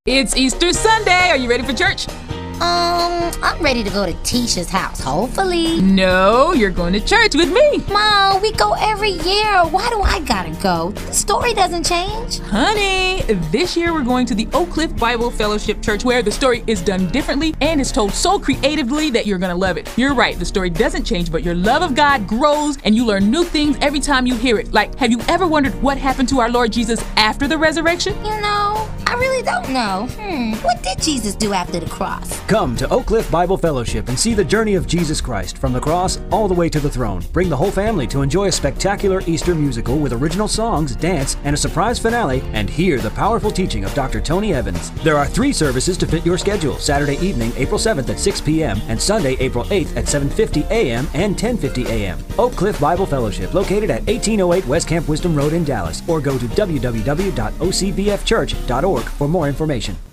It's Easter Sunday. Are you ready for church? I'm ready to go to Tisha's house, hopefully. No, you're going to church with me. Mom, we go every year. Why do I gotta go? The story doesn't change. Honey, this year we're going to the Oak Cliff Bible Fellowship Church, where the story is done differently and is told so creatively that you're going to love it. You're right, the story doesn't change, but your love of God grows and you learn new things every time you hear it. Like, have you ever wondered what happened to our Lord Jesus after the resurrection? I really don't know. What did Jesus do after the cross? Come to Oak Cliff Bible Fellowship and see the journey of Jesus Christ from the cross all the way to the throne. Bring the whole family to enjoy a spectacular Easter musical with original songs, dance, and a surprise finale, and hear the powerful teaching of Dr. Tony Evans. There are 3 services to fit your schedule: Saturday evening, April 7th at 6 p.m. and Sunday, April 8th at 7:50 a.m. and 10:50 a.m. Oak Cliff Bible Fellowship, located at 1808 West Camp Wisdom Road in Dallas, or go to www.ocbfchurch.org for more information.